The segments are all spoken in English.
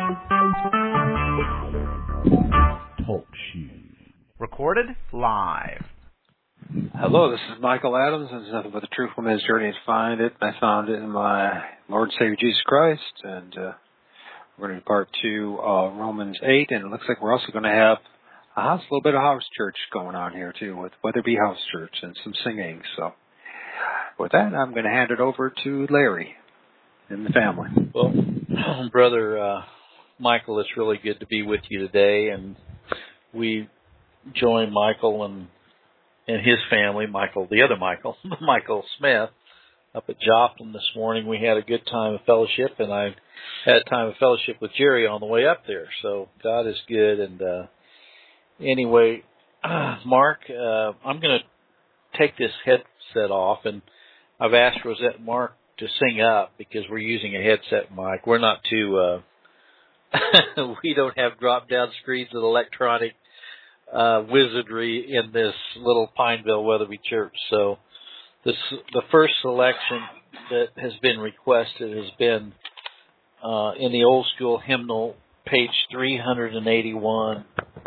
Talk show. Recorded live. Hello, this is Michael Adams, and it's nothing but the truth from his journey to find it. I found it in my Lord and Savior Jesus Christ, and we're going to do part 2 of Romans 8, and it looks like we're also going to have a little bit of house church going on here too, with Weatherby House Church and some singing. So with that, I'm going to hand it over to Larry and the family. Well, Brother Michael, it's really good to be with you today, and we join Michael and his family, Michael, the other Michael, Michael Smith, up at Joplin this morning. We had a good time of fellowship, and I had a time of fellowship with Jerry on the way up there. So God is good. And anyway, Mark, I'm going to take this headset off, and I've asked Rosette and Mark to sing up because we're using a headset mic. We're not too, we don't have drop-down screens and electronic wizardry in this little Pineville Weatherby church. So the first selection that has been requested has been in the old school hymnal, page 381.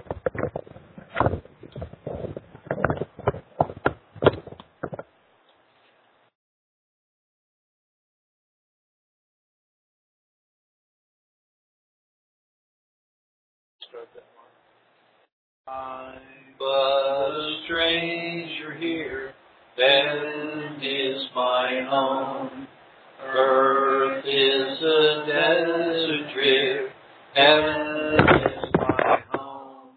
I'm but a stranger here, heaven is my home. Earth is a desert drear, heaven is my home.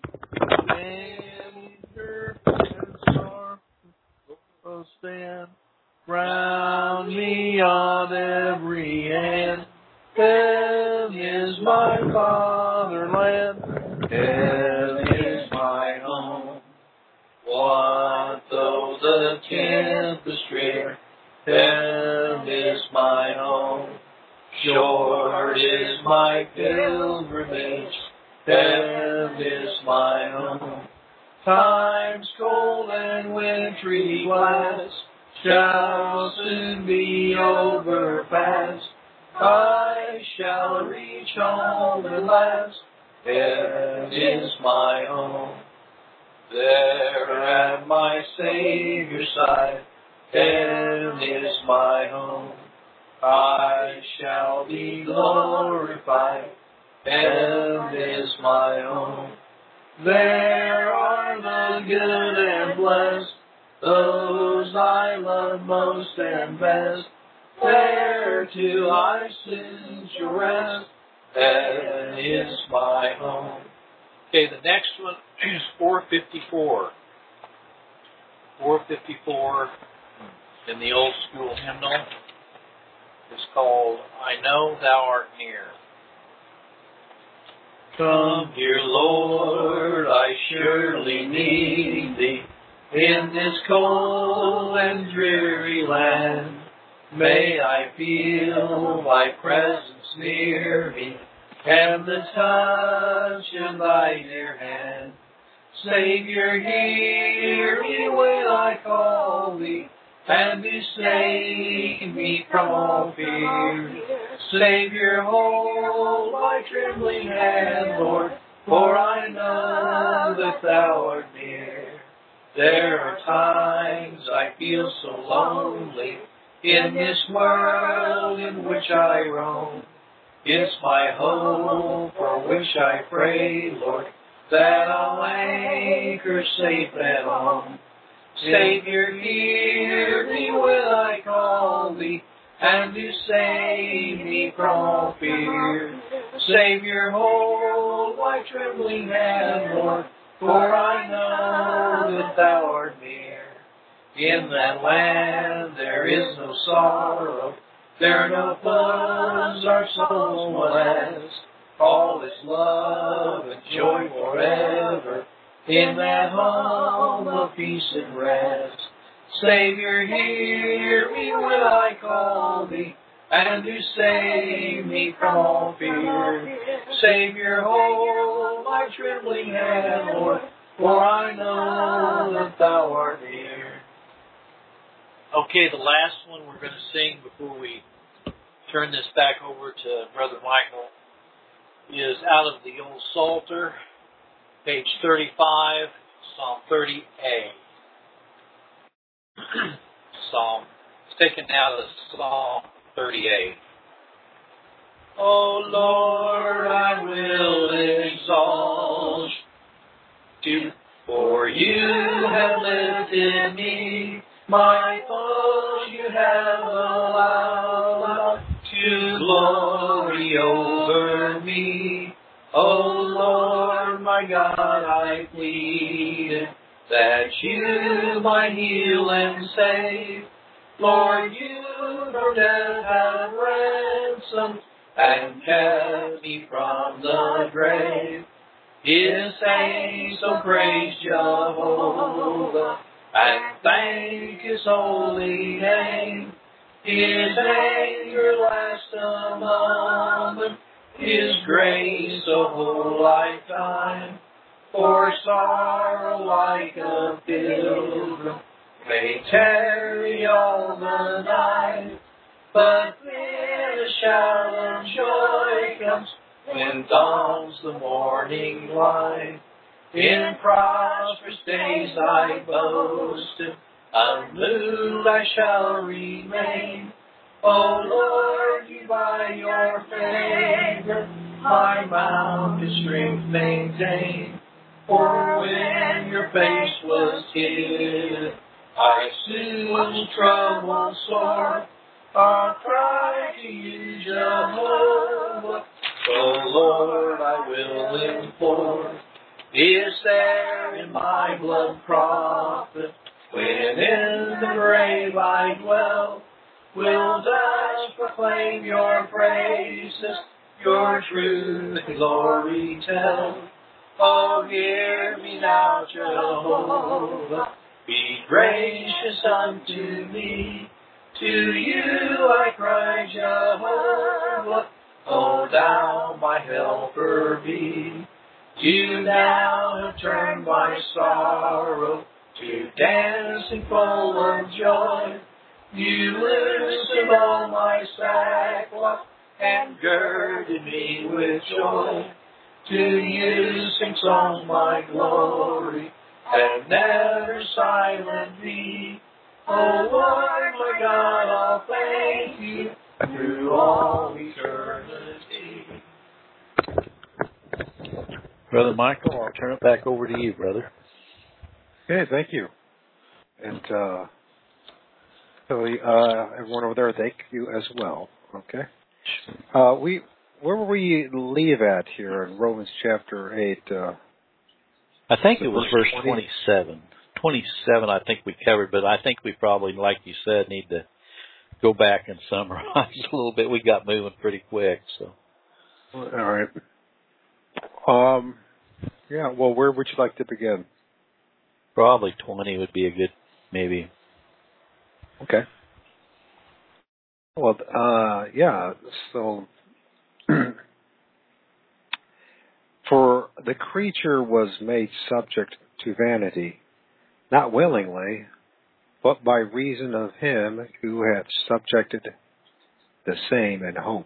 Winter and sorrow stand round me on every hand. Heaven is my fatherland, heaven is my home. What though the tempest rear, heaven is my home. Short is my pilgrimage, heaven is my home. Times cold and wintry blast shall soon be overpast. I shall reach home at last, heaven is my home. There at my Savior's side, heaven is my home. I shall be glorified, heaven is my home. There are the good and blessed, those I love most and best. There too I soon shall rest, heaven is my home. Okay, the next one is 454. 454 in the old school hymnal is called, I Know Thou Art Near. Come, dear Lord, I surely need Thee in this cold and dreary land. May I feel Thy presence near me and the touch of Thy dear hand. Savior, hear me when I call Thee, and do save me from all fear. Savior, hold my trembling hand, Lord, for I know that Thou art near. There are times I feel so lonely in this world in which I roam. It's my hope for which I pray, Lord, that I'll anchor safe at home. Savior, hear me when I call Thee, and do save me from all fear. Savior, hold my trembling hand, Lord, for I know that Thou art near. In that land there is no sorrow, there no foes our souls molest. All is love and joy forever in that home of peace and rest. Savior, hear me when I call Thee, and do save me from all fear. Savior, hold my trembling hand, Lord, for I know that Thou art near. Okay, the last one we're going to sing before we turn this back over to Brother Michael is out of the old Psalter, page 35, Psalm 30a. Psalm, it's taken out of Psalm 38. O Lord, I will exalt you, for you have lifted me. My foes you have allowed to glory over me. O Lord, my God, I plead that you might heal and save. Lord, you from death have ransomed and kept me from the grave. His saints so praise Jehovah and thank His holy name. His anger lasts a moment, His grace a whole lifetime. For sorrow like a pilgrim may tarry all the night, but then a shout of joy comes when dawns the morning light. In prosperous days I boasted, unmoved I shall remain. O Lord, you by your favor my mountain strength maintain. For when your face was hid, I soon troubled sore. I'll cry to you, Jehovah. O Lord, I will implore. Is there in my blood profit? When in the grave I dwell, will dust proclaim your praises, your truth and glory tell. Oh, hear me now, Jehovah. Be gracious unto me. To you I cry, Jehovah. Oh, thou my helper be. You now have turned my sorrow to dancing full of joy. You loosened all my sackcloth and girded me with joy. To you sing songs my glory and never silent be. Oh Lord, my God, I'll thank you through all eternity. Brother Michael, I'll turn it back over to you, brother. Okay, thank you. And everyone over there, thank you as well. Okay. Where will we leave at here in Romans chapter 8? I think it was verse 27. 27 I think we covered, but I think we probably, like you said, need to go back and summarize a little bit. We got moving pretty quick. So. All right. Yeah, well, where would you like to begin? Probably 20 would be a good, maybe. Okay. Well, yeah, so for the creature was made subject to vanity, not willingly, but by reason of him who hath subjected the same in hope.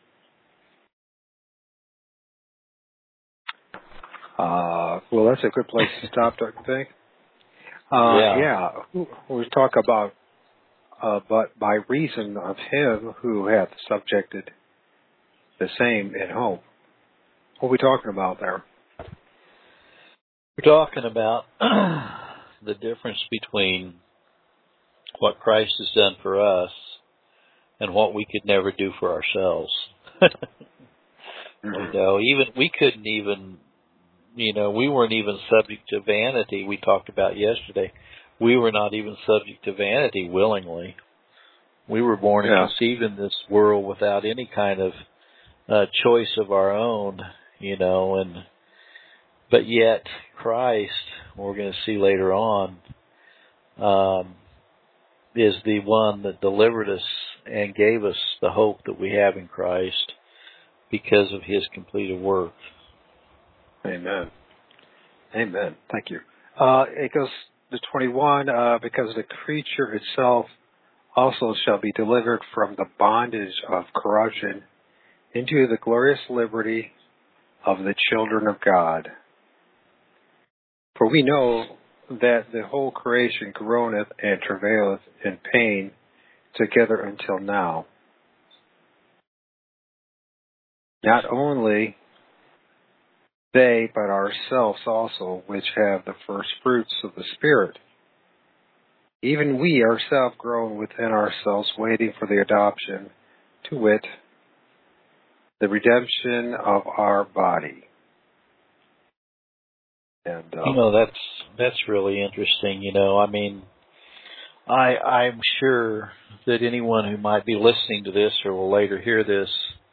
Well, that's a good place to stop, don't you think? Yeah. We talk about, but by reason of him who hath subjected the same in hope. What are we talking about there? We're talking about the difference between what Christ has done for us and what we could never do for ourselves. Mm-hmm. You know, we weren't even subject to vanity. We talked about yesterday. We were not even subject to vanity willingly. We were born and conceived in this world without any kind of choice of our own, but yet Christ, we're going to see later on, is the one that delivered us and gave us the hope that we have in Christ because of his completed work. Amen. Amen. Thank you. It goes to 21, because the creature itself also shall be delivered from the bondage of corruption into the glorious liberty of the children of God. For we know that the whole creation groaneth and travaileth in pain together until now. Not only they, but ourselves also, which have the first fruits of the Spirit. Even we ourselves groan within ourselves, waiting for the adoption, to wit, the redemption of our body. And that's really interesting. I mean, I'm sure that anyone who might be listening to this or will later hear this,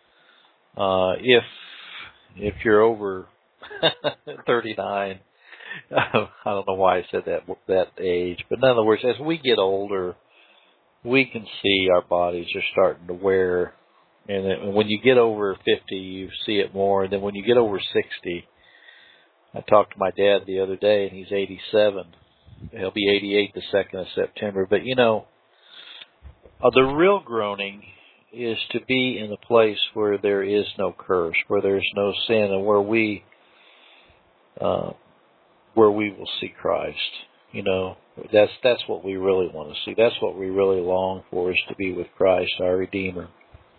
if you're over 39, I don't know why I said that age, but in other words, as we get older, we can see our bodies are starting to wear. And when you get over 50, you see it more. And then when you get over 60, I talked to my dad the other day, and he's 87. He'll be 88 the 2nd of September. But, the real groaning is to be in a place where there is no curse, where there's no sin, and where we will see Christ. That's what we really want to see. That's what we really long for, is to be with Christ, our Redeemer.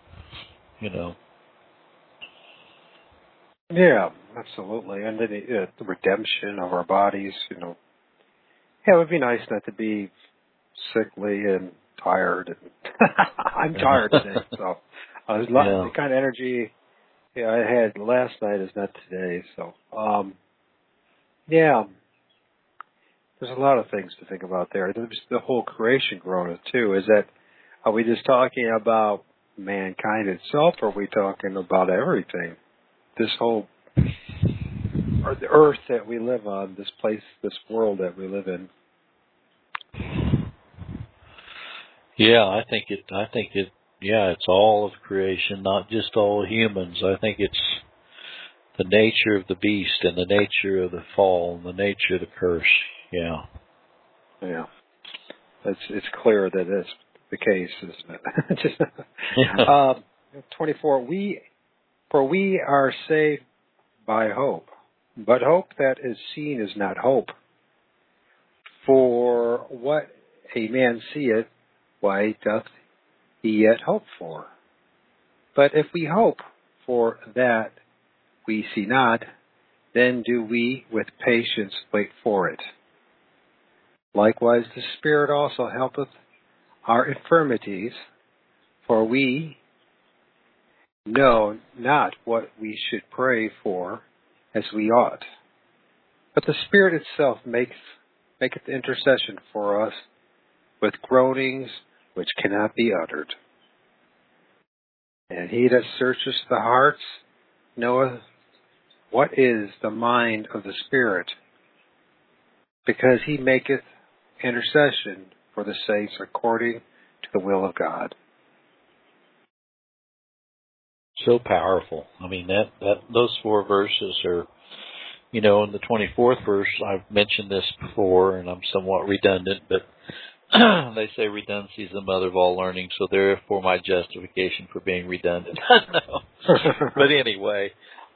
Yeah, absolutely. And then the redemption of our bodies, Yeah, it would be nice not to be sickly and tired. I'm tired today, so the kind of energy I had last night is not today. So, there's a lot of things to think about there. There's the whole creation groaning too. Are we just talking about mankind itself, or are we talking about everything? This whole, or the earth that we live on, this place, this world that we live in. Yeah, I think it. It's all of creation, not just all humans. I think it's the nature of the beast and the nature of the fall and the nature of the curse. Yeah. Yeah. It's clear that it's the case, isn't it? 24. For we are saved by hope, but hope that is seen is not hope. For what a man seeth, why doth he yet hope for? But if we hope for that we see not, then do we with patience wait for it. Likewise the Spirit also helpeth our infirmities, for we know not what we should pray for as we ought. But the Spirit itself maketh intercession for us with groanings which cannot be uttered. And he that searcheth the hearts knoweth what is the mind of the Spirit, because he maketh intercession for the saints according to the will of God. So powerful. I mean, those 4 verses are, in the 24th verse, I've mentioned this before, and I'm somewhat redundant, but they say redundancy is the mother of all learning, so therefore my justification for being redundant. No. But anyway,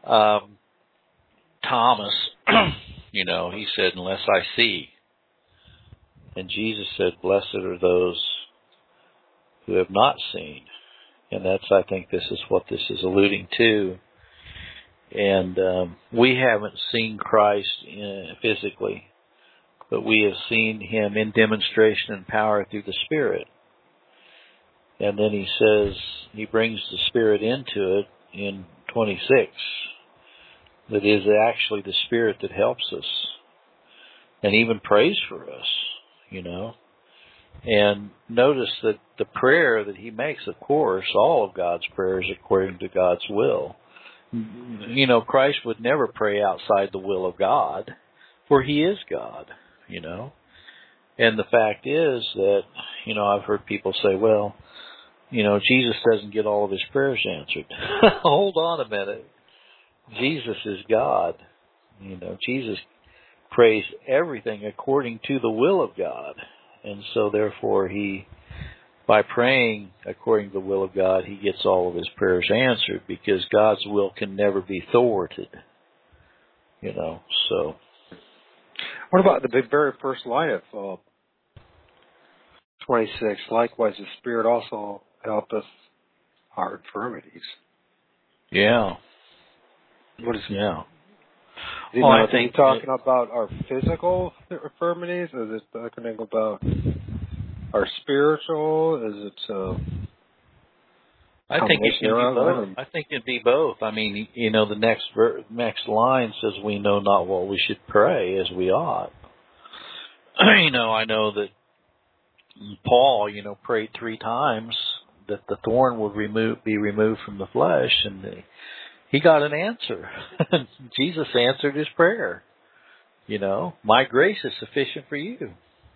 Thomas, he said, unless I see. And Jesus said, blessed are those who have not seen. And I think this is what this is alluding to. And we haven't seen Christ physically, but we have seen him in demonstration and power through the Spirit. And then he says, he brings the Spirit into it in 26. That is actually the Spirit that helps us and even prays for us, And notice that the prayer that he makes, of course, all of God's prayers according to God's will. Christ would never pray outside the will of God, for he is God, And the fact is that, I've heard people say, well, Jesus doesn't get all of his prayers answered. Hold on a minute. Jesus is God. Jesus prays everything according to the will of God. And so therefore he by praying according to the will of God, he gets all of his prayers answered, because God's will can never be thwarted. So. What about the very first line of 26? Likewise, the Spirit also helpeth our infirmities. Yeah. What is it? Yeah. I think talking about our physical infirmities. Is it talking about our spiritual? Is it? I think it can be both. I think it'd be both. I mean, the next line says, "We know not what we should pray as we ought." I know that Paul, prayed 3 times that the thorn would be removed from the flesh, and he got an answer. Jesus answered his prayer. My grace is sufficient for you.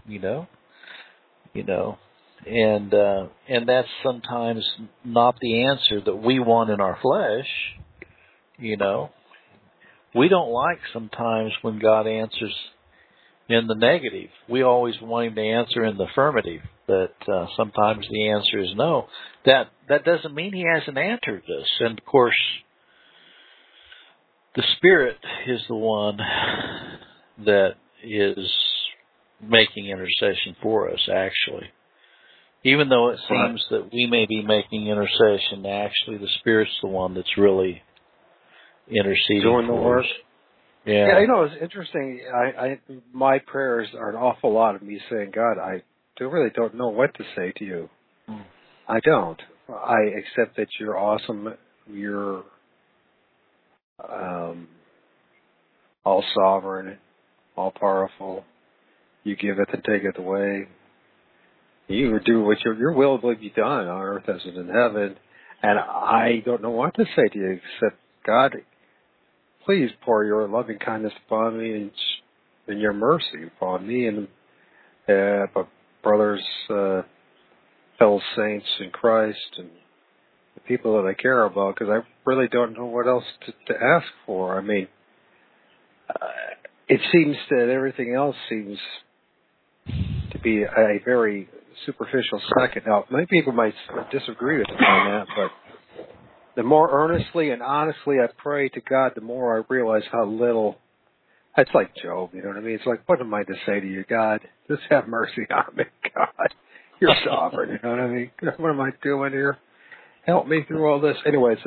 And that's sometimes not the answer that we want in our flesh. We don't like sometimes when God answers in the negative. We always want him to answer in the affirmative, but sometimes the answer is no. That doesn't mean he hasn't answered us. And of course, the Spirit is the one that is making intercession for us, actually. Even though it seems that we may be making intercession, actually the Spirit's the one that's really interceding doing the work. Yeah, it's interesting. My prayers are an awful lot of me saying, God, I really don't know what to say to you. I don't. I accept that you're awesome. You're all sovereign, all powerful. You give it and take it away. You do what your will will be done on earth as it is in heaven. And I don't know what to say to you except, God, please pour your loving kindness upon me and your mercy upon me and my brothers, fellow saints in Christ, and the people that I care about, because I really don't know what else to ask for. I mean, it seems that everything else seems to be a very superficial second. Now, many people might disagree with me on that, but the more earnestly and honestly I pray to God, the more I realize how little. It's like Job, you know what I mean? It's like, what am I to say to you, God? Just have mercy on me, God. You're sovereign, you know what I mean? What am I doing here? Help me through all this. Anyways,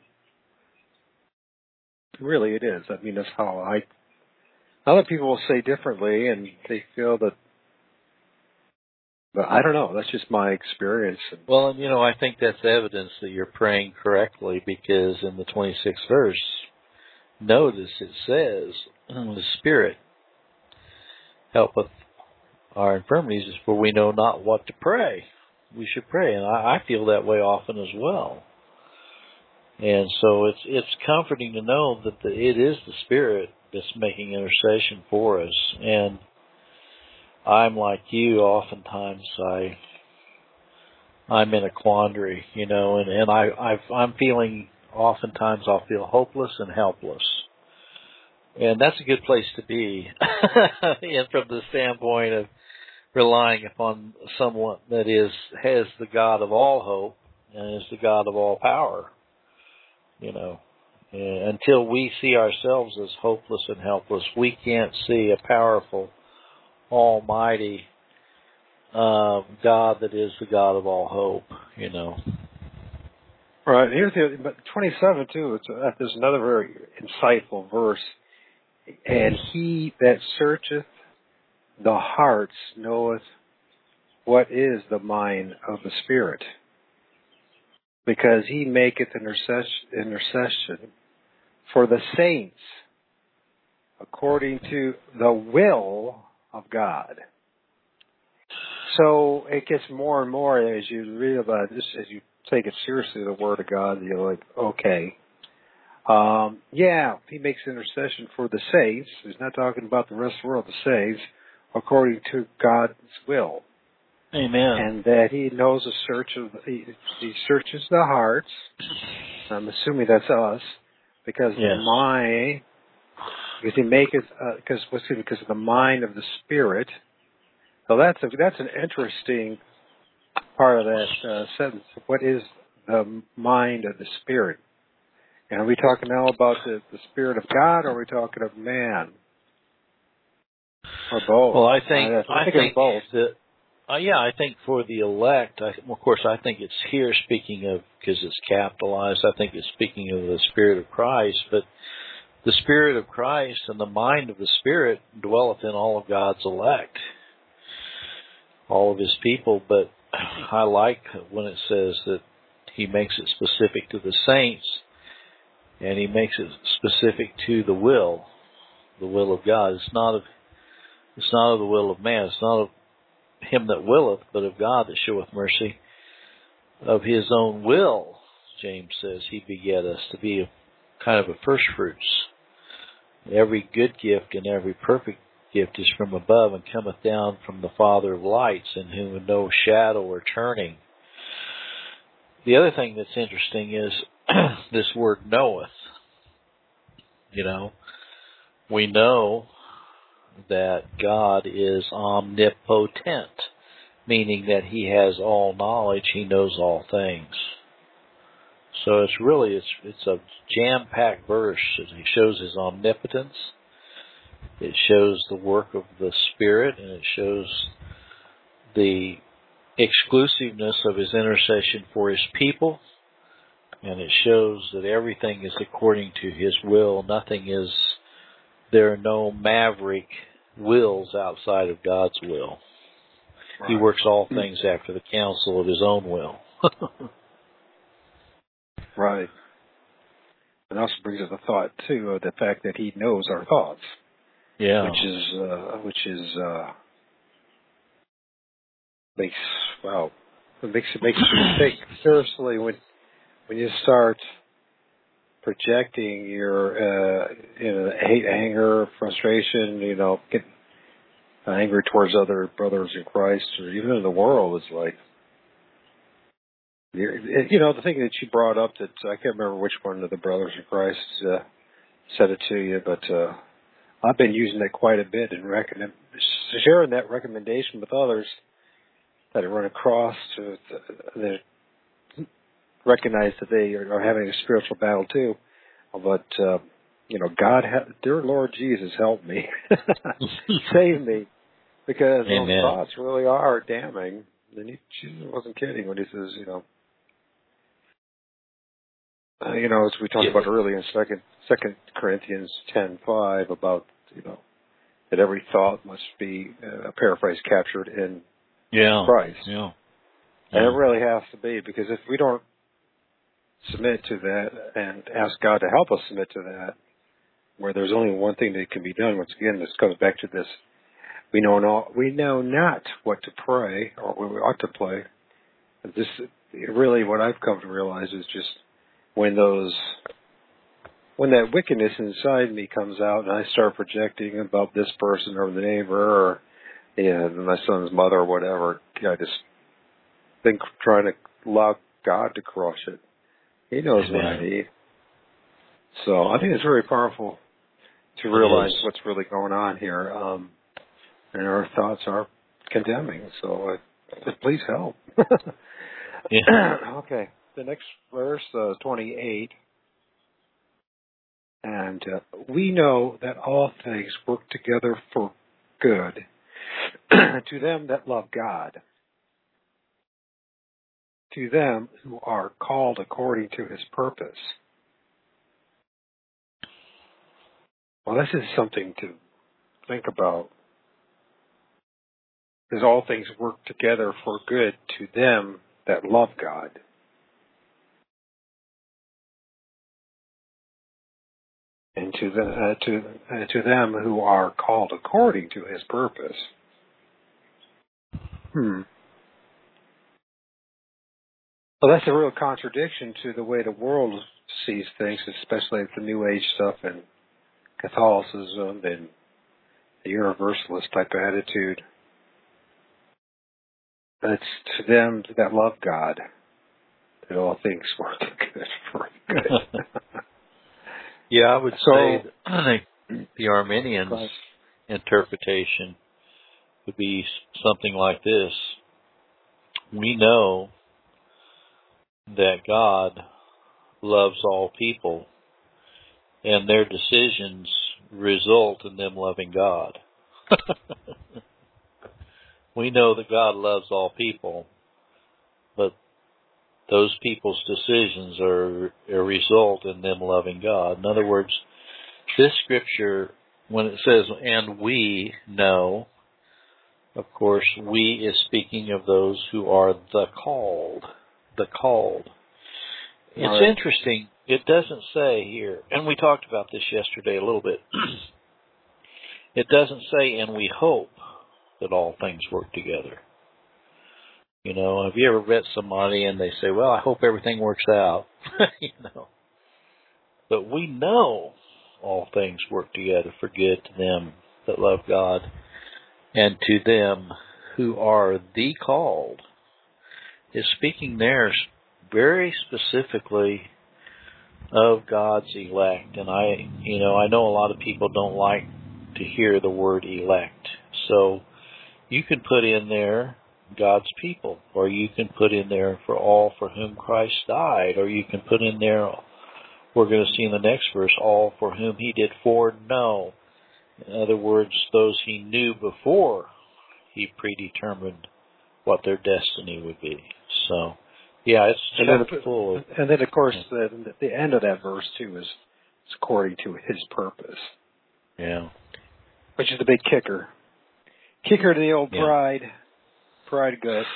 really it is. I mean, that's how other people will say differently, and they feel that. But I don't know. That's just my experience. Well, and I think that's evidence that you're praying correctly, because in the 26th verse, notice it says, the Spirit helpeth our infirmities, for we know not what to pray. We should pray, and I feel that way often as well. And so it's comforting to know that it is the Spirit that's making intercession for us. And I'm like you. Oftentimes, I'm in a quandary, and I'm feeling. Oftentimes, I'll feel hopeless and helpless, and that's a good place to be. And from the standpoint of relying upon someone that has the God of all hope and is the God of all power, And until we see ourselves as hopeless and helpless, we can't see a powerful, almighty God that is the God of all hope, Right. Here's but 27 too. There's another very insightful verse. And he that searcheth the hearts knoweth what is the mind of the Spirit, because he maketh intercession for the saints according to the will of God. So it gets more and more as you read about this, as you take it seriously, the Word of God, you're like, okay. He makes intercession for the saints. He's not talking about the rest of the world, the saints, according to God's will. Amen. And that he knows he searches the hearts. I'm assuming that's us, because because he maketh because of the mind of the Spirit. So that's an interesting part of that sentence. What is the mind of the Spirit? And are we talking now about the Spirit of God, or are we talking of man? Or both? Well, I think both. I think for the elect, of course, I think it's here speaking of, because it's capitalized, I think it's speaking of the Spirit of Christ, but the Spirit of Christ and the mind of the Spirit dwelleth in all of God's elect, all of His people. But I like when it says that He makes it specific to the saints, and He makes it specific to the will of God. It's not of the will of man. It's not of him that willeth, but of God that showeth mercy. Of His own will, James says, He begat us to be a kind of a first fruits. Every good gift and every perfect gift is from above and cometh down from the Father of lights, in whom no shadow or turning. The other thing that's interesting is this word knoweth. We know that God is omnipotent, meaning that He has all knowledge, He knows all things. So it's a jam-packed verse. It shows His omnipotence, it shows the work of the Spirit, and it shows the exclusiveness of His intercession for His people, and it shows that everything is according to His will. There are no maverick wills outside of God's will. Right. He works all things after the counsel of His own will. Right. And also brings us a thought, too, of the fact that He knows our thoughts. Yeah. Which makes you think seriously when you start projecting your hate, anger, frustration, get angry towards other brothers in Christ, or even in the world. It's like, the thing that you brought up, that I can't remember which one of the brothers in Christ said it to you, but I've been using it quite a bit and sharing that recommendation with others that I run across that recognize that they are having a spiritual battle too. But, dear Lord Jesus, help me. Save me. Because those thoughts really are damning. And Jesus wasn't kidding when He says, as we talked about earlier in Second Corinthians 10:5 about, that every thought must be, a paraphrase, captured in Christ. Yeah. And it really has to be, because if we don't submit to that and ask God to help us submit to that, where there's only one thing that can be done, once again, this comes back to this, we know not what to pray or what we ought to pray. This really, what I've come to realize is just when that wickedness inside me comes out and I start projecting about this person or the neighbor or my son's mother or whatever, I just think trying to allow God to crush it. He knows what I need. So I think it's very powerful to realize what's really going on here. And our thoughts are condemning. So please help. Okay. The next verse, 28. And we know that all things work together for good to them that love God, to them who are called according to His purpose. Well, this is something to think about. Because all things work together for good to them that love God. And to them who are called according to His purpose. Well, that's a real contradiction to the way the world sees things, especially the New Age stuff and Catholicism and the Universalist type of attitude. It's to them that love God that all things work good for good. Yeah, I would say that the Arminians' interpretation would be something like this. we know that God loves all people, and their decisions result in them loving God. We know that God loves all people, but those people's decisions are a result in them loving God. In other words, this scripture, when it says, and we know, of course, we is speaking of those who are the called. The called. It's interesting. It doesn't say here, and we talked about this yesterday a little bit. It doesn't say, and we hope that all things work together. You know, have you ever met somebody and they say, well, I hope everything works out? You know. But we know all things work together for good to them that love God and to them who are the called. Is speaking there very specifically of God's elect. And I know a lot of people don't like to hear the word elect. So you can put in there God's people, or you can put in there for all for whom Christ died, or you can put in there, we're going to see in the next verse, all for whom he did foreknow. In other words, those he knew before he predetermined what their destiny would be. So, yeah, it's chock full. And then, of course, the end of that verse, too, is according to his purpose. Yeah. Which is the big kicker. Kicker to the old pride gut.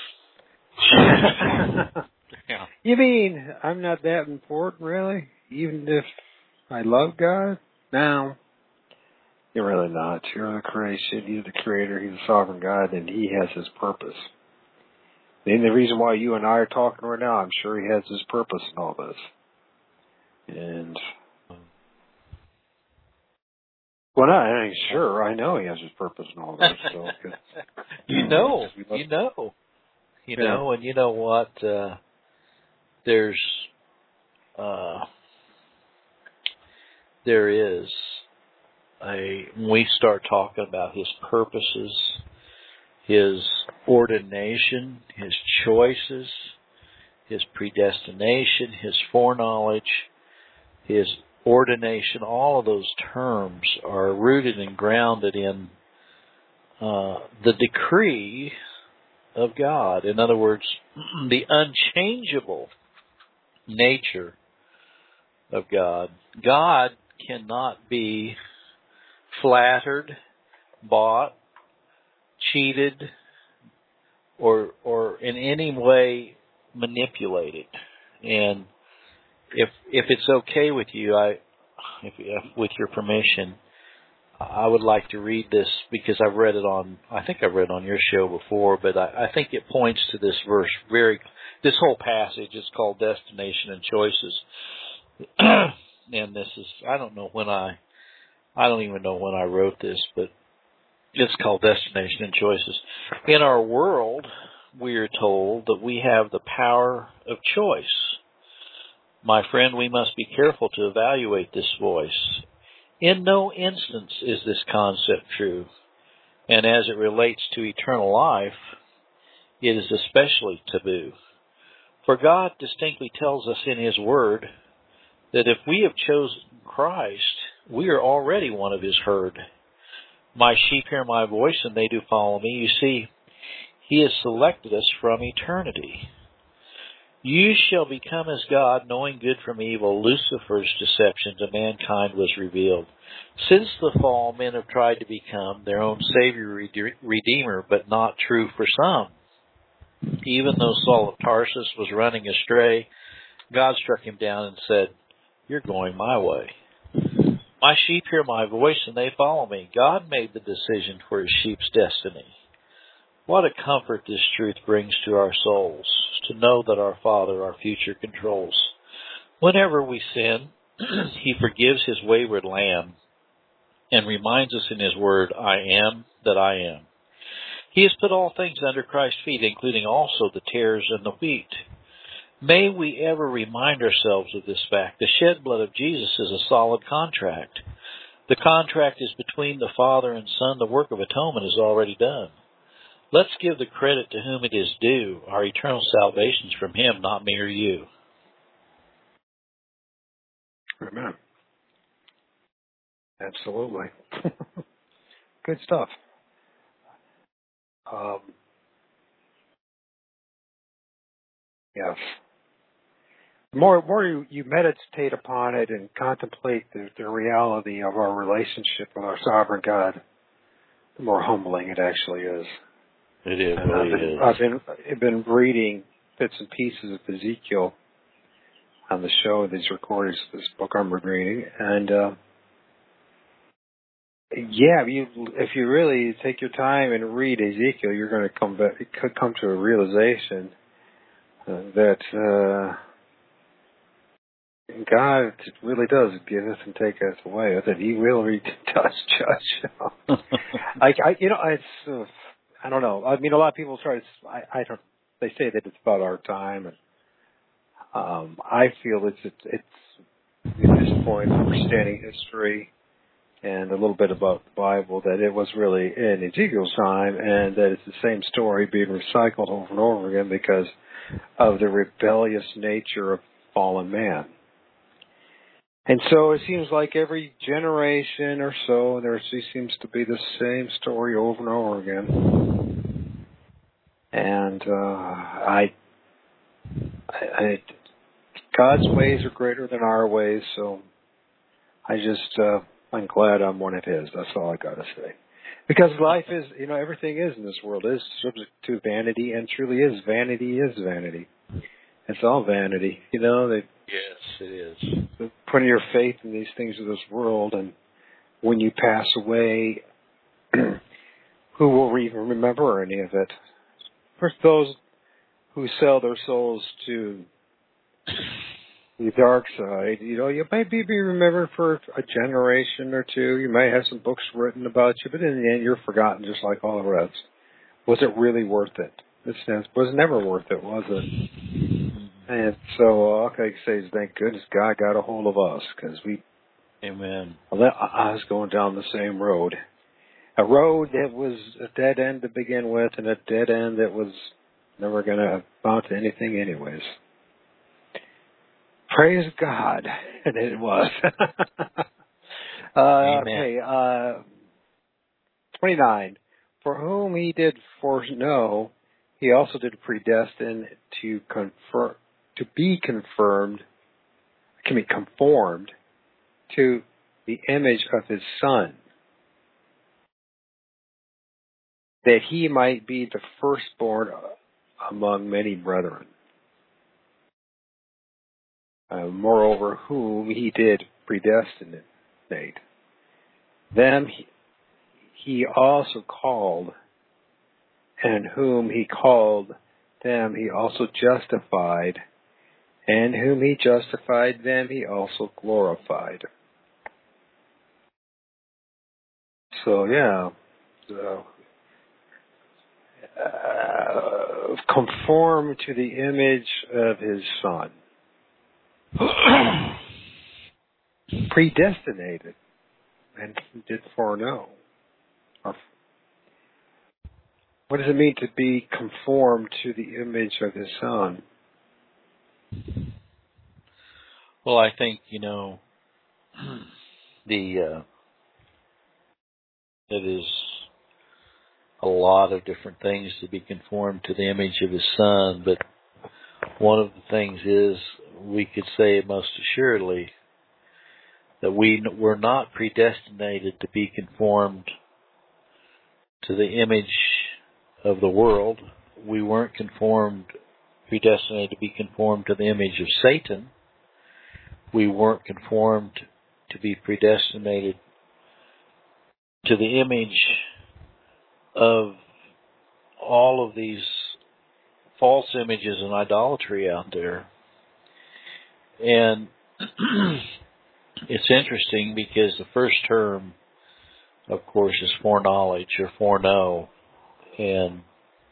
Yeah. You mean I'm not that important, really? Even if I love God? No. You're really not. You're the creation. He's the creator. He's the sovereign God, and he has his purpose. And the reason why you and I are talking right now, I'm sure he has his purpose in all this. And, well, I'm sure. I know he has his purpose in all this. So, you know, and you know what? There is when we start talking about his purposes, his ordination, his choices, his predestination, his foreknowledge, his ordination, all of those terms are rooted and grounded in the decree of God. In other words, the unchangeable nature of God. God cannot be flattered, bought, cheated, or in any way manipulated. And if it's okay with you, with your permission, I would like to read this because I think I've read it on your show before, but I think it points to this verse this whole passage is called Destination and Choices. And this is, I don't even know when I wrote this, but it's called Destination and Choices. In our world, we are told that we have the power of choice. My friend, we must be careful to evaluate this voice. In no instance is this concept true, and as it relates to eternal life, it is especially taboo. For God distinctly tells us in his word that if we have chosen Christ, we are already one of his herd. My sheep hear my voice, and they do follow me. You see, he has selected us from eternity. You shall become as God, knowing good from evil. Lucifer's deception to mankind was revealed. Since the fall, men have tried to become their own Savior, Redeemer, but not true for some. Even though Saul of Tarsus was running astray, God struck him down and said, "You're going my way. My sheep hear my voice and they follow me." God made the decision for his sheep's destiny. What a comfort this truth brings to our souls, to know that our Father, our future, controls. Whenever we sin, he forgives his wayward lamb and reminds us in his word, "I am that I am." He has put all things under Christ's feet, including also the tares and the wheat. May we ever remind ourselves of this fact. The shed blood of Jesus is a solid contract. The contract is between the Father and Son. The work of atonement is already done. Let's give the credit to whom it is due. Our eternal salvation is from Him, not me or you. Amen. Absolutely. Good stuff. Yes. The more you meditate upon it and contemplate the reality of our relationship with our sovereign God, the more humbling it actually is. It is. And I've been reading bits and pieces of Ezekiel on the show, these recordings of this book I'm reading, and if you really take your time and read Ezekiel, you're going to come to a realization that God really does give us and take us away. That He really does judge. It's I don't know. I mean, a lot of people try to. They say that it's about our time, and I feel it's at this point understanding history and a little bit about the Bible, that it was really in Ezekiel's time, and that it's the same story being recycled over and over again because of the rebellious nature of fallen man. And so it seems like every generation or so, there seems to be the same story over and over again. And God's ways are greater than our ways, so I'm glad I'm one of His. That's all I got to say. Because life is, everything is in this world is subject to vanity, and truly is. Vanity is vanity. It's all vanity. Yes, it is. Putting your faith in these things of this world, and when you pass away, who will even remember any of it? First, those who sell their souls to the dark side, you might be remembered for a generation or two. You might have some books written about you, but in the end, you're forgotten just like all the rest. Was it really worth it? This was never worth it, was it? And so all I can say is thank goodness God got a hold of us, because Amen. I was going down the same road. A road that was a dead end to begin with, and a dead end that was never going to amount to anything anyways. Praise God. And it was. Okay, 29. For whom He did foreknow, He also did predestine to be conformed to the image of His Son, that He might be the firstborn among many brethren. Moreover, whom He did predestinate, them He also called, and whom He called, them He also justified, and whom He justified, them He also glorified. So, conform to the image of His Son. Predestinated, and He did foreknow. What does it mean to be conformed to the image of His Son? Well, I think, it is a lot of different things to be conformed to the image of His Son, but one of the things is, we could say most assuredly, that we were not predestinated to be conformed to the image of the world. We weren't predestinated to be conformed to the image of Satan. We weren't conformed to be predestinated to the image of all of these false images and idolatry out there. And it's interesting because the first term, of course, is foreknowledge or foreknow. And,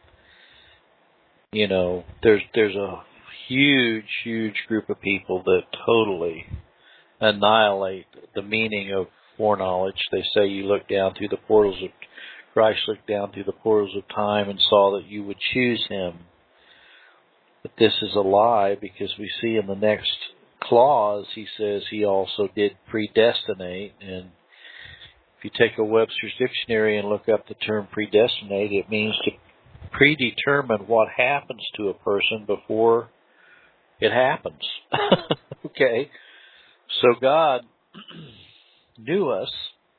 there's a huge group of people that totally annihilate the meaning of foreknowledge. They say you look down through the portals of Christ looked down through the portals of time and saw that you would choose him. But this is a lie, because we see in the next clause, he says he also did predestinate. And if you take a Webster's dictionary and look up the term predestinate, it means to predetermine what happens to a person before it happens. Okay? So God knew us,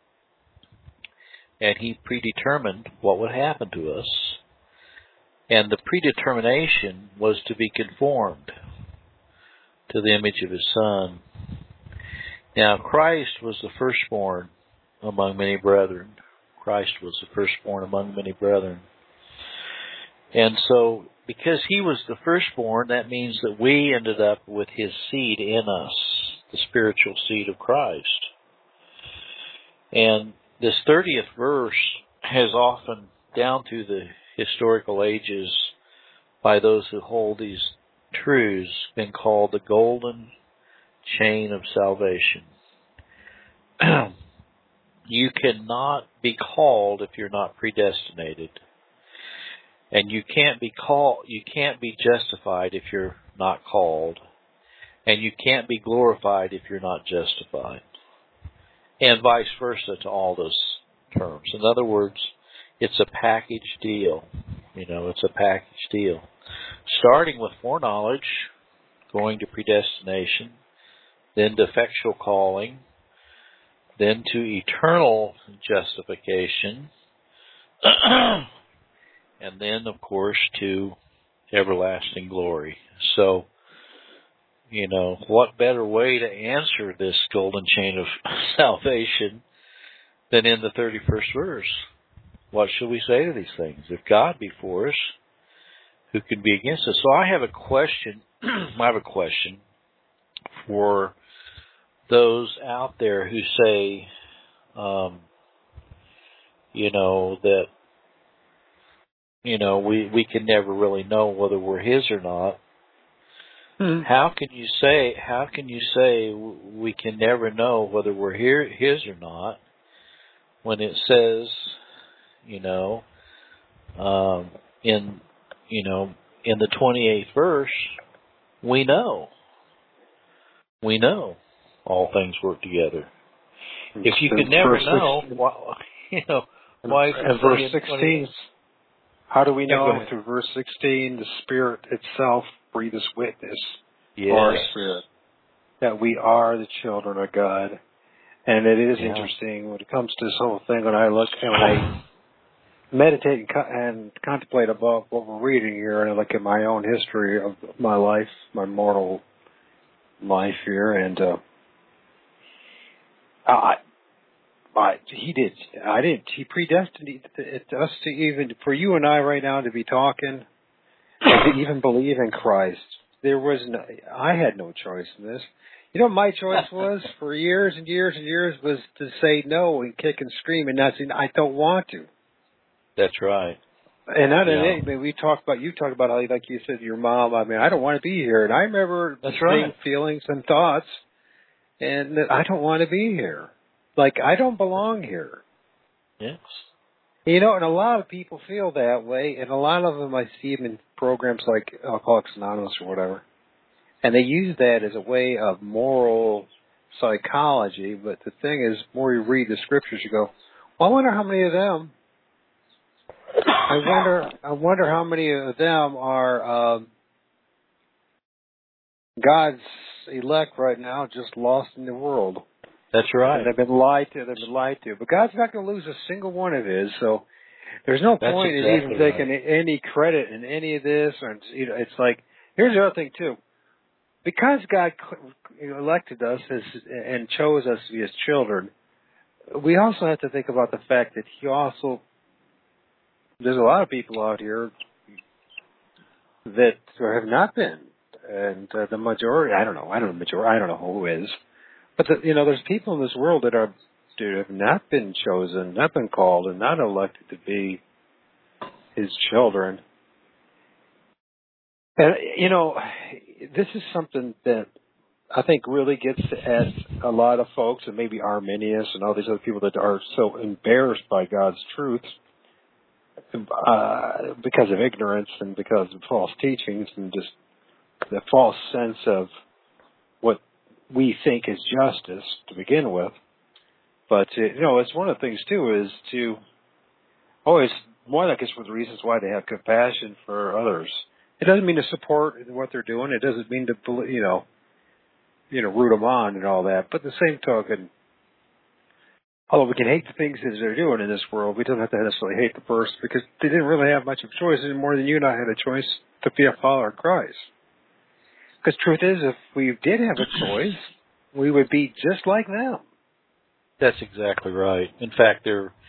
and he predetermined what would happen to us. And the predetermination was to be conformed to the image of his Son. Now, Christ was the firstborn among many brethren. Christ was the firstborn among many brethren. And so, because he was the firstborn, that means that we ended up with his seed in us, the spiritual seed of Christ. And this 30th verse has often, down through the historical ages, by those who hold these truths, been called the golden chain of salvation. You cannot be called if you're not predestinated. And you can't be justified if you're not called. And you can't be glorified if you're not justified. And vice versa to all those terms. In other words, it's a package deal. It's a package deal. Starting with foreknowledge, going to predestination, then to effectual calling, then to eternal justification, and then, of course, to everlasting glory. So, what better way to answer this golden chain of salvation than in the 31st verse? What shall we say to these things? If God be for us, who can be against us? So I have a question. For those out there who say, that, we can never really know whether we're his or not. Hmm. How can you say we can never know whether we're his or not when it says, in the 28th verse, we know all things work together. If you could never know, why? And verse 16. How do we know? Through verse 16, the Spirit itself breathes witness for our spirit that we are the children of God. And it is interesting when it comes to this whole thing. When I look and when I meditate and contemplate about what we're reading here, and I look at my own history of my life, my mortal life here, and he predestined us to, even for you and I right now, to be talking and to even believe in Christ. I had no choice in this. My choice was for years and years and years was to say no and kick and scream and not say, I don't want to. That's right. And you talked about how, like you said, your mom, I don't want to be here. And I remember feelings and thoughts, and that I don't want to be here. Like, I don't belong here. Yes. And a lot of people feel that way, and a lot of them I see them in programs like Alcoholics Anonymous or whatever, and they use that as a way of moral psychology. But the thing is, the more you read the scriptures, you go, well, I wonder how many of them. I wonder how many of them are God's elect right now, just lost in the world. That's right. And they've been lied to. But God's not going to lose a single one of his. So there's no point in even taking any credit in any of this. And it's like, here's the other thing too. Because God elected us and chose us to be his children, we also have to think about the fact that there's a lot of people out here that have not been. And the majority, I don't know who is. But there's people in this world that have not been chosen, not been called, and not elected to be his children. And this is something that I think really gets at a lot of folks, and maybe Arminius and all these other people that are so embarrassed by God's truth, because of ignorance and because of false teachings and just the false sense of what we think is justice to begin with. But, it's one of the things, too, is to always, one, I guess, one of the reasons why they have compassion for others. It doesn't mean to support what they're doing. It doesn't mean to, root them on and all that. But the same token, although we can hate the things that they're doing in this world, we don't have to necessarily hate the person because they didn't really have much of a choice any more than you and I had a choice to be a follower of Christ. Because truth is, if we did have a choice, we would be just like them. That's exactly right. In fact,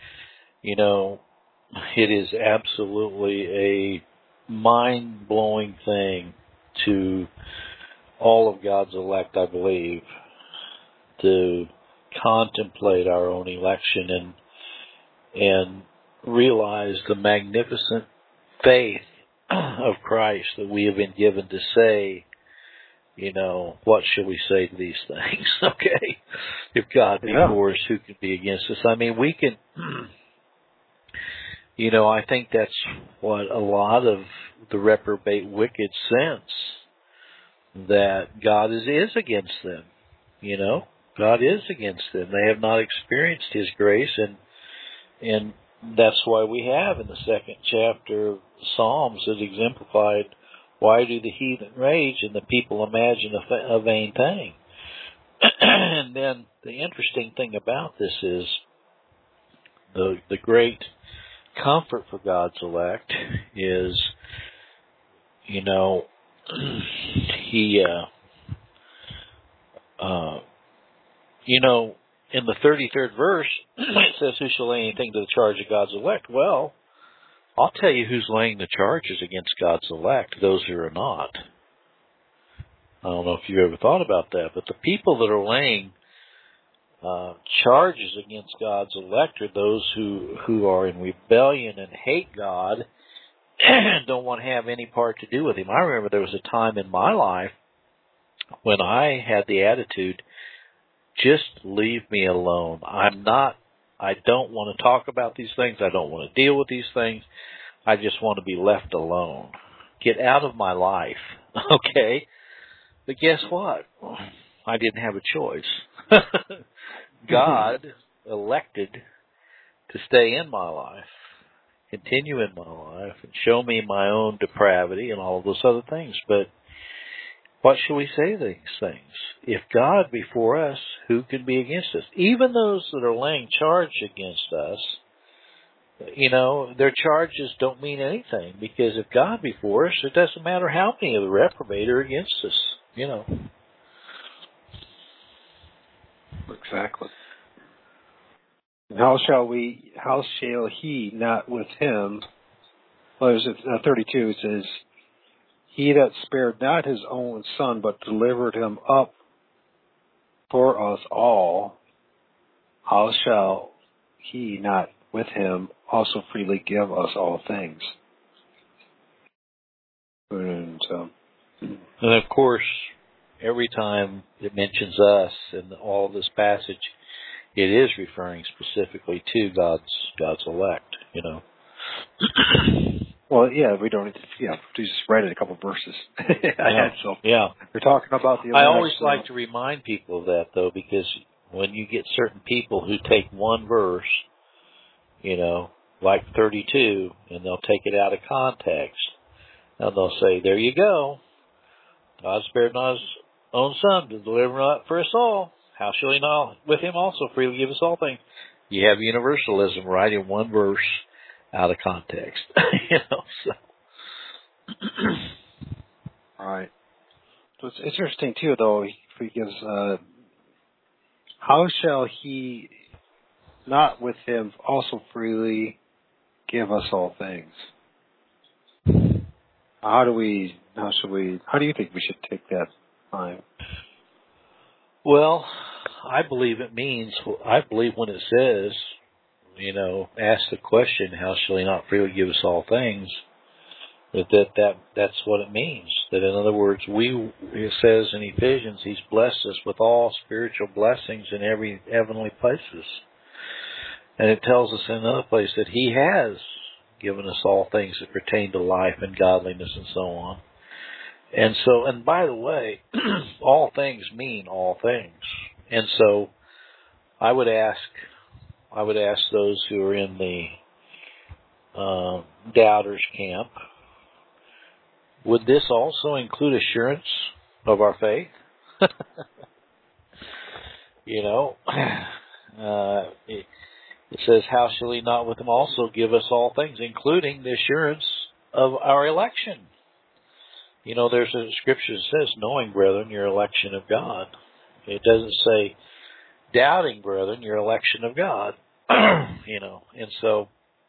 it is absolutely a mind-blowing thing to all of God's elect, I believe, to contemplate our own election and realize the magnificent faith of Christ that we have been given to say, what should we say to these things? Okay. If God be for us, who can be against us? I mean, we can, I think that's what a lot of the reprobate wicked sense, that God is against them. God is against them. They have not experienced His grace, and that's why we have in the 2nd chapter of Psalms it exemplified, why do the heathen rage and the people imagine a vain thing? And then the interesting thing about this is the great comfort for God's elect is, He in the 33rd verse, it says, who shall lay anything to the charge of God's elect? Well, I'll tell you who's laying the charges against God's elect, those who are not. I don't know if you've ever thought about that, but the people that are laying charges against God's elect are those who are in rebellion and hate God and don't want to have any part to do with Him. I remember there was a time in my life when I had the attitude, just leave me alone. I don't want to talk about these things. I don't want to deal with these things. I just want to be left alone. Get out of my life. Okay? But guess what? I didn't have a choice. God elected to stay in my life, continue in my life, and show me my own depravity and all of those other things. But what shall we say to these things? If God be for us, who can be against us? Even those that are laying charge against us, their charges don't mean anything, because if God be for us, it doesn't matter how many of the reprobate are against us, Exactly. And how shall he not with him? Well, there's 32, it says, he that spared not his own son, but delivered him up for us all, how shall he not with him also freely give us all things? And of course, every time it mentions us in all of this passage, it is referring specifically to God's elect, Well, yeah, we don't. Yeah, just read it a couple of verses. Yeah. We're talking about the. I always like to remind people of that, though, because when you get certain people who take one verse, like 32, and they'll take it out of context, and they'll say, "There you go. God spared not His own Son to deliver up for us all. How shall He not with Him also freely give us all things?" You have universalism right in one verse out of context. So. Right. So it's interesting, too, though, he gives, how shall He not with Him also freely give us all things? How do you think we should take that time? Well, I believe when it says, ask the question, how shall He not freely give us all things? That's what it means. That in other words, it says in Ephesians, He's blessed us with all spiritual blessings in every heavenly places. And it tells us in another place that He has given us all things that pertain to life and godliness and so on. And so, and by the way, all things mean all things. And so I would ask those who are in the doubters camp, would this also include assurance of our faith? It says, how shall he not with him also give us all things, including the assurance of our election? There's a scripture that says, knowing, brethren, your election of God. It doesn't say, doubting, brethren, your election of God. And so,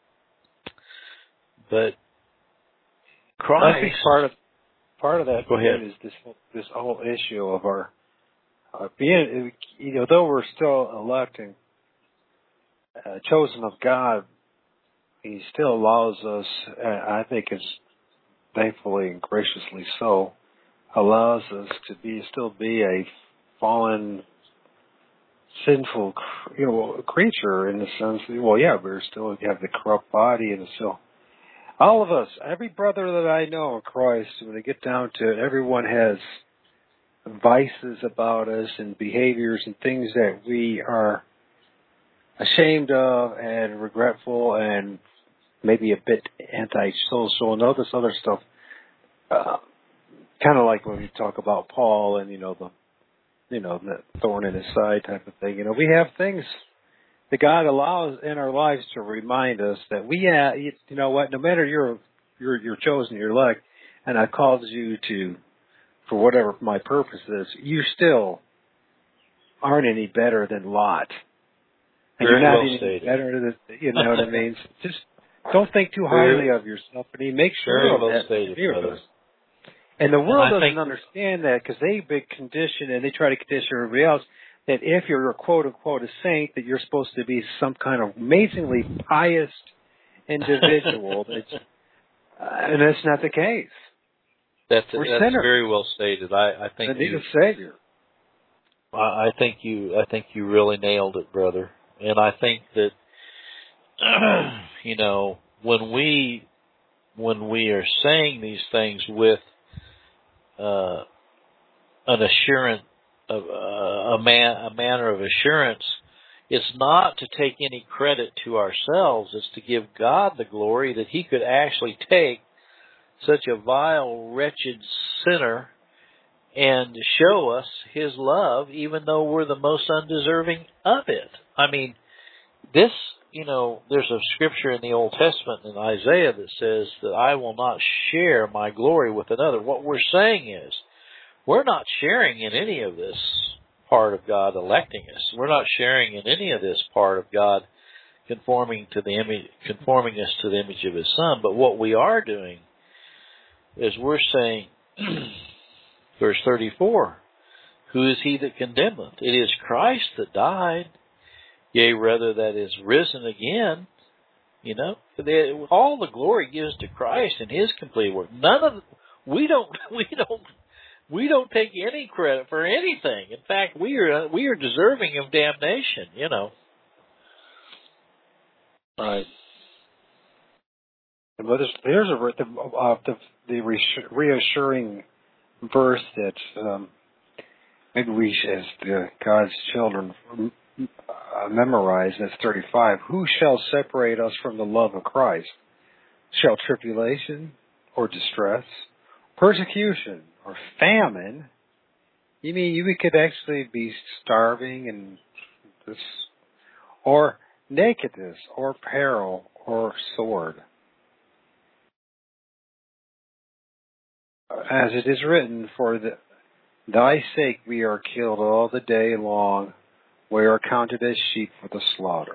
but Christ. I think part of that is this whole issue of our being, though we're still electing, chosen of God, He still allows us. I think it's thankfully and graciously so, allows us to still be a fallen, sinful, creature in the sense that, we have the corrupt body and still. All of us, every brother that I know in Christ, when they get down to it, everyone has vices about us and behaviors and things that we are ashamed of and regretful and maybe a bit anti-social and all this other stuff. Kind of like when we talk about Paul and, the thorn in his side type of thing. We have things that God allows in our lives to remind us that no matter you're chosen, you're elect, and I've called you for whatever my purpose is, you still aren't any better than Lot. And Very you're not well any stated. better than, you know what I mean? Just don't think too highly of yourself, and make sure of that. Stated, brother. And the world doesn't understand that because they've been conditioned, and they try to condition everybody else, that if you're a quote-unquote a saint, that you're supposed to be some kind of amazingly pious individual. And that's not the case. That's sinners. Very well stated. I think need a Savior. I think you really nailed it, brother. And I think that when we are saying these things with an assurance of a manner of assurance, it's not to take any credit to ourselves. It's to give God the glory that He could actually take such a vile, wretched sinner and show us His love, even though we're the most undeserving of it. I mean, there's a scripture in the Old Testament in Isaiah that says that I will not share my glory with another. What we're saying is, we're not sharing in any of this part of God electing us. We're not sharing in any of this part of God conforming us to the image of His Son. But what we are doing is we're saying, verse 34, who is he that condemneth? It is Christ that died, yea, rather that is risen again. All the glory gives to Christ and His complete work. We don't take any credit for anything. In fact, we are deserving of damnation. Right. But there's the reassuring verse that maybe we, as God's children, memorize. That's 35. Who shall separate us from the love of Christ? Shall tribulation or distress, persecution or famine? You mean we could actually be starving and this, or nakedness, or peril, or sword? As it is written, for thy sake we are killed all the day long. We are counted as sheep for the slaughter.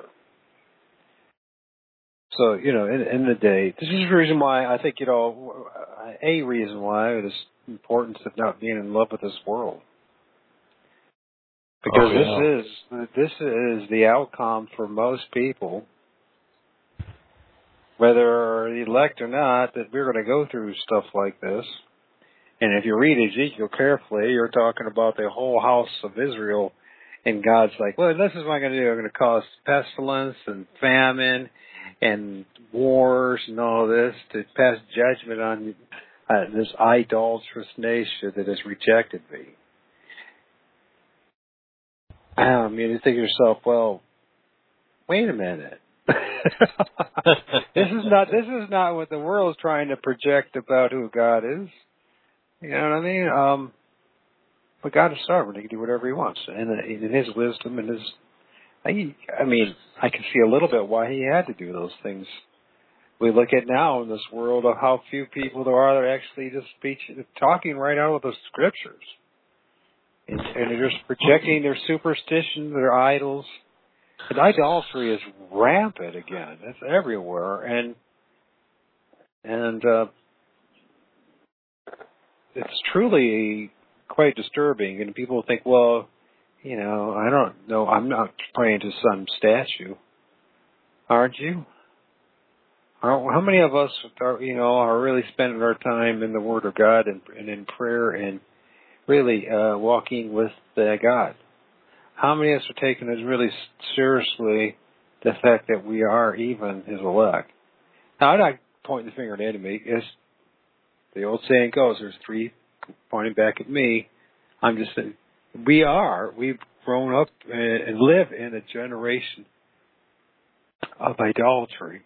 So, in the day, this is the reason why I think, a reason why it is importance of not being in love with this world. Because this is the outcome for most people, whether elect or not, that we're going to go through stuff like this. And if you read Ezekiel carefully, you're talking about the whole house of Israel, and God's like, well, this is what I'm going to do. I'm going to cause pestilence and famine and wars and all this to pass judgment on this idolatrous nation that has rejected me. I mean, you think to yourself, well, wait a minute. This is not what the world's trying to project about who God is. You know what I mean? But God is sovereign; He can do whatever He wants, and in His wisdom and His. I mean, I can see a little bit why He had to do those things. We look at now in this world of how few people there are that are actually just talking right out of the Scriptures, and they're just projecting their superstitions, their idols. And idolatry is rampant again. It's everywhere, and it's truly quite disturbing. And people think, well, you know, I don't know. I'm not praying to some statue, aren't you? How many of us are really spending our time in the Word of God and in prayer and really walking with God? How many of us are taking this really seriously, the fact that we are even His elect? Now, I'm not pointing the finger at the enemy. As the old saying goes, there's three pointing back at me. I'm just saying, we've grown up and live in a generation of idolatry.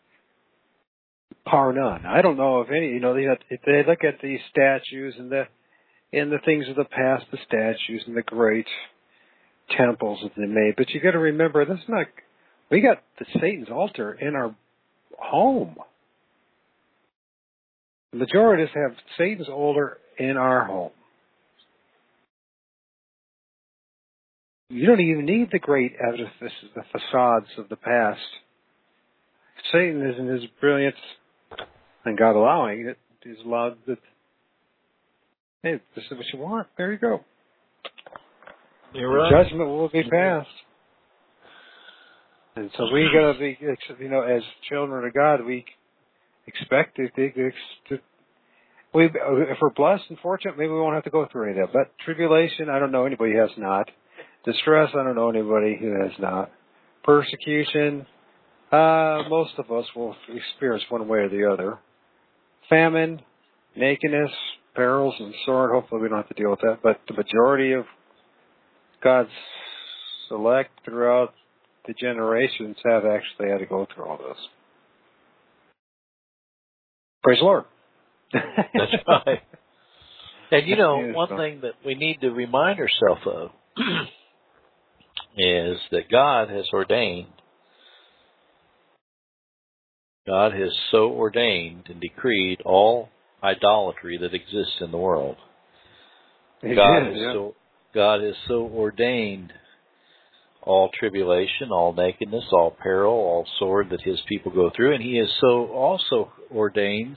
Par none. I don't know if any, if they look at these statues and the things of the past, the statues and the great temples that they made, but you got to remember, we got the Satan's altar in our home. The majority of us have Satan's altar in our home. You don't even need the great edifices, the facades of the past. Satan is in his brilliance, and God allowing it, he's allowed that, hey, this is what you want, there you go. You're right. Judgment will be passed. And so we got to be, as children of God, we expect if we're blessed and fortunate, maybe we won't have to go through any of that. But tribulation, I don't know anybody who has not. Distress, I don't know anybody who has not. Persecution, most of us will experience one way or the other. Famine, nakedness, perils, and sword. Hopefully we don't have to deal with that. But the majority of God's select throughout the generations have actually had to go through all this. Praise the Lord. That's right. And one thing that we need to remind ourselves of is that God has so ordained and decreed all idolatry that exists in the world. God has so ordained all tribulation, all nakedness, all peril, all sword that His people go through, and He has so also ordained,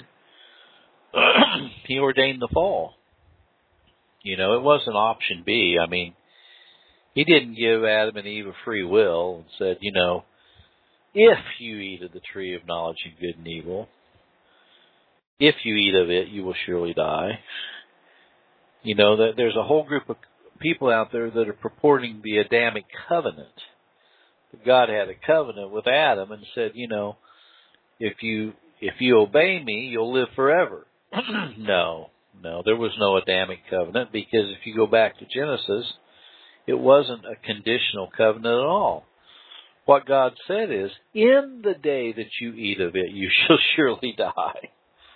He ordained the fall. It wasn't option B. I mean, He didn't give Adam and Eve a free will and said, if you eat of the tree of knowledge of good and evil, if you eat of it, you will surely die. That there's a whole group of people out there that are purporting the Adamic covenant. God had a covenant with Adam and said, if you obey me, you'll live forever. No, there was no Adamic covenant, because if you go back to Genesis, it wasn't a conditional covenant at all. What God said is, in the day that you eat of it, you shall surely die.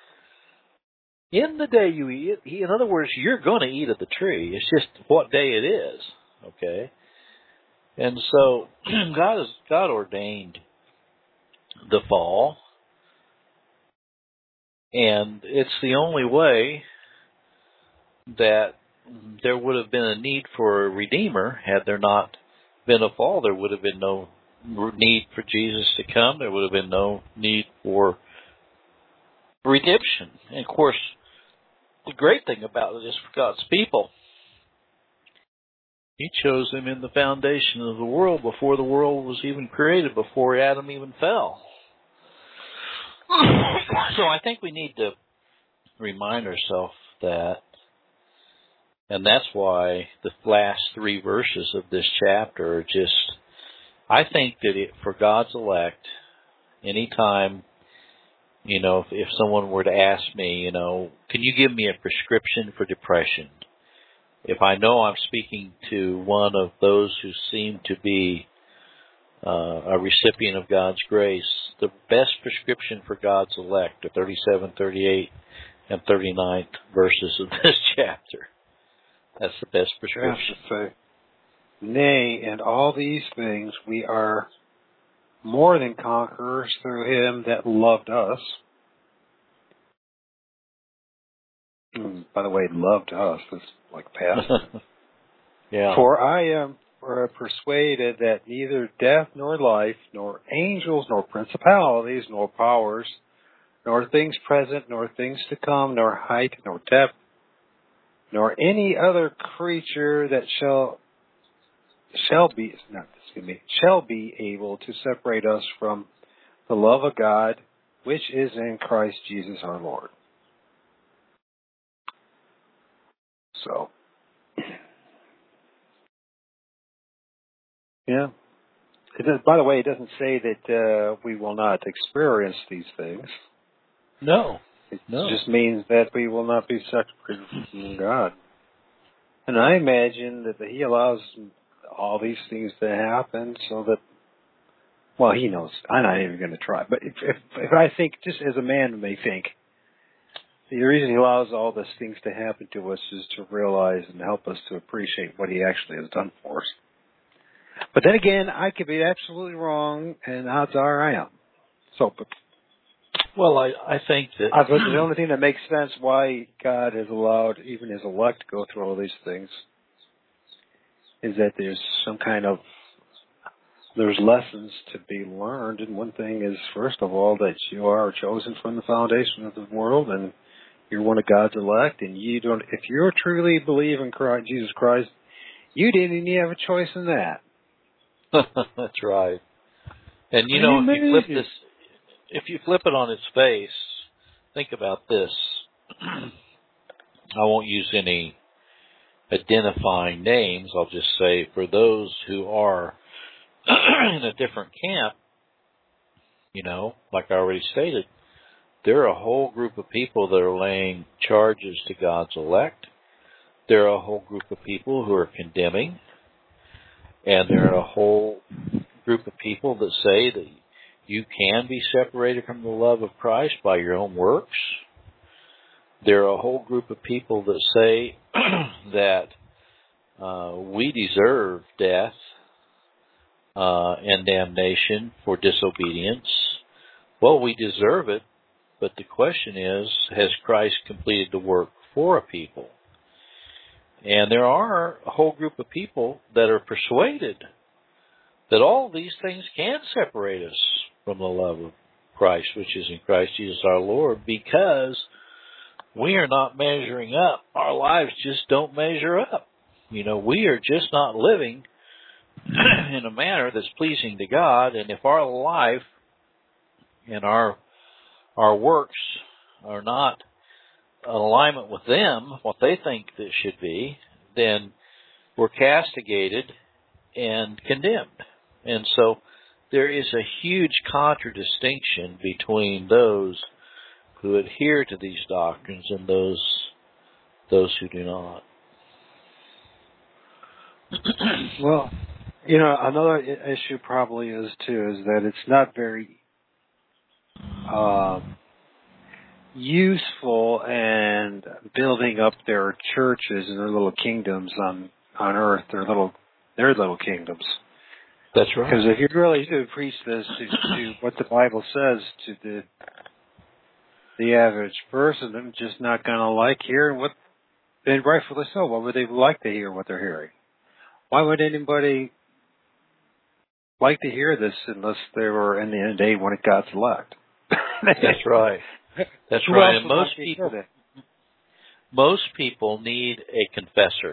In the day you eat it, in other words, you're going to eat of the tree. It's just what day it is, okay? And so God ordained the fall, and it's the only way that there would have been a need for a Redeemer. Had there not been a fall, there would have been no need for Jesus to come. There would have been no need for redemption. And, of course, the great thing about it is for God's people, He chose them in the foundation of the world before the world was even created, before Adam even fell. So I think we need to remind ourselves that, and that's why the last three verses of this chapter are just, I think that for God's elect, Anytime, if someone were to ask me, can you give me a prescription for depression? If I know I'm speaking to one of those who seem to be a recipient of God's grace, the best prescription for God's elect are 37, 38, and 39th verses of this chapter. That's the best prescription. Say, nay, in all these things we are more than conquerors through him that loved us. By the way, loved us is like past. Yeah. For I am persuaded that neither death nor life, nor angels, nor principalities, nor powers, nor things present, nor things to come, nor height, nor depth, nor any other creature that shall be able to separate us from the love of God, which is in Christ Jesus our Lord. So, yeah. By the way, it doesn't say that we will not experience these things. No. It just means that we will not be separated from God. And I imagine that he allows all these things to happen so that, well, he knows. I'm not even going to try. But if I think, just as a man may think, the reason he allows all these things to happen to us is to realize and help us to appreciate what he actually has done for us. But then again, I could be absolutely wrong, and odds are I am. So, well, I think that the only thing that makes sense why God has allowed even his elect to go through all these things is that there's there's lessons to be learned, and one thing is, first of all, that you are chosen from the foundation of the world, and you're one of God's elect, and you don't. If you truly believe in Christ, Jesus Christ, you didn't even have a choice in that. That's right. And if you flip it on its face, think about this. I won't use any identifying names. I'll just say for those who are in a different camp, like I already stated, there are a whole group of people that are laying charges to God's elect. There are a whole group of people who are condemning. And there are a whole group of people that say that you can be separated from the love of Christ by your own works. There are a whole group of people that say that we deserve death and damnation for disobedience. Well, we deserve it, but the question is, has Christ completed the work for a people? And there are a whole group of people that are persuaded that all these things can separate us from the love of Christ, which is in Christ Jesus our Lord, because we are not measuring up. Our lives just don't measure up. We are just not living in a manner that's pleasing to God, and if our life and our works are not in alignment with them, what they think that should be, then we're castigated and condemned. And so there is a huge contradistinction between those who adhere to these doctrines and those who do not. Well, another issue probably is that it's not very useful and building up their churches and their little kingdoms on earth, their little kingdoms. That's right. Because if you really do preach this to what the Bible says to the average person, they're just not going to like hearing what, and rightfully so. Why would they like to hear what they're hearing? Why would anybody like to hear this unless they were, in the end of the day, one of God's elect? That's right. That's right. And most people need a confessor,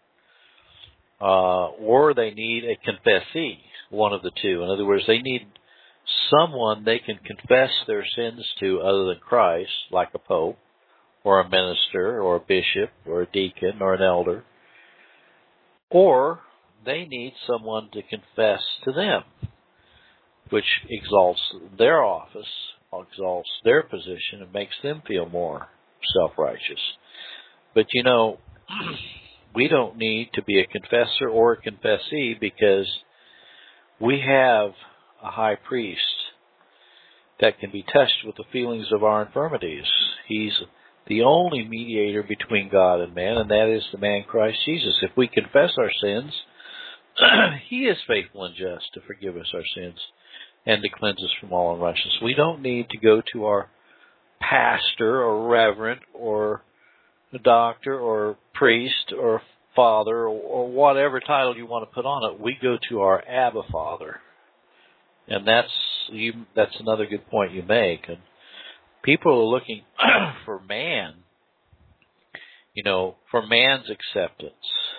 or they need a confessee, one of the two. In other words, they need someone they can confess their sins to other than Christ, like a pope, or a minister, or a bishop, or a deacon, or an elder. Or they need someone to confess to them. which exalts their office, exalts their position, and makes them feel more self-righteous. But, we don't need to be a confessor or a confessee, because we have a high priest that can be touched with the feelings of our infirmities. He's the only mediator between God and man, and that is the man Christ Jesus. If we confess our sins, He is faithful and just to forgive us our sins and to cleanse us from all unrighteousness. We don't need to go to our pastor or reverend or the doctor or priest or father or whatever title you want to put on it. We go to our Abba Father. And that's another good point you make. And people are looking for man, for man's acceptance,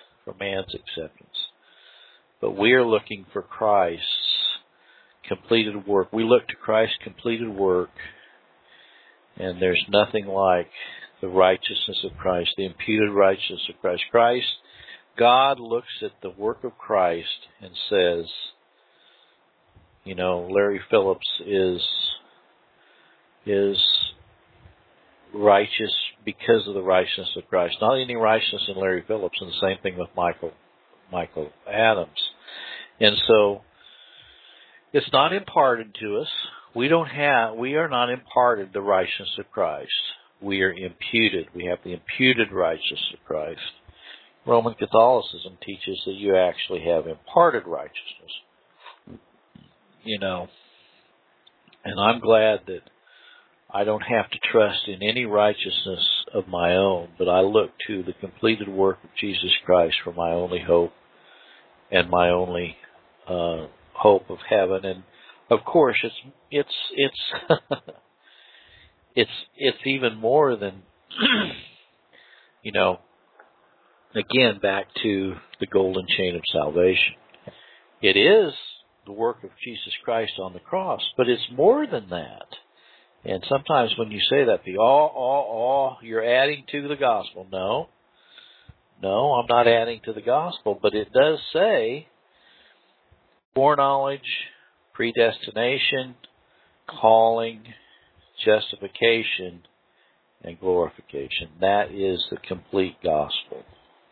But we are looking for Christ's completed work. We look to Christ's completed work, and there's nothing like the righteousness of Christ, the imputed righteousness of Christ. God looks at the work of Christ and says, Larry Phillips is righteous because of the righteousness of Christ. Not any righteousness in Larry Phillips, and the same thing with Michael Adams. And so it's not imparted to us. We are not imparted the righteousness of Christ. We are imputed. We have the imputed righteousness of Christ. Roman Catholicism teaches that you actually have imparted righteousness. And I'm glad that I don't have to trust in any righteousness of my own, but I look to the completed work of Jesus Christ for my only hope and my only hope of heaven. And of course, it's even more than again, back to the golden chain of salvation. It is the work of Jesus Christ on the cross, but it's more than that. And sometimes when you say that, you're adding to the gospel. No, I'm not adding to the gospel, but it does say foreknowledge, predestination, calling, justification, and glorification. That is the complete gospel.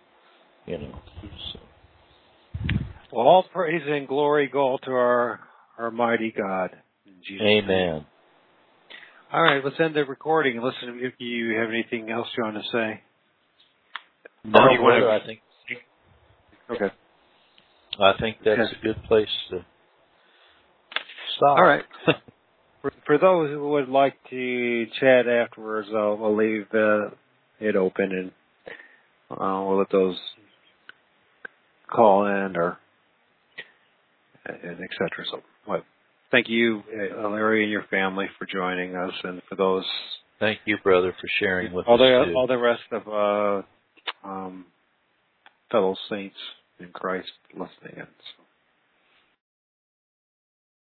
Well, all praise and glory go to our mighty God. In Jesus' Amen. Name. All right, let's end the recording. Listen, if you have anything else you want to say. No, I think. Okay. I think that's a good place to stop. All right. For those who would like to chat afterwards, we'll leave it open, and we'll let those call in and et cetera. So, thank you, Larry, and your family for joining us, and for those. Thank you, brother, for sharing with us too. All the rest of fellow saints in Christ listening in. So.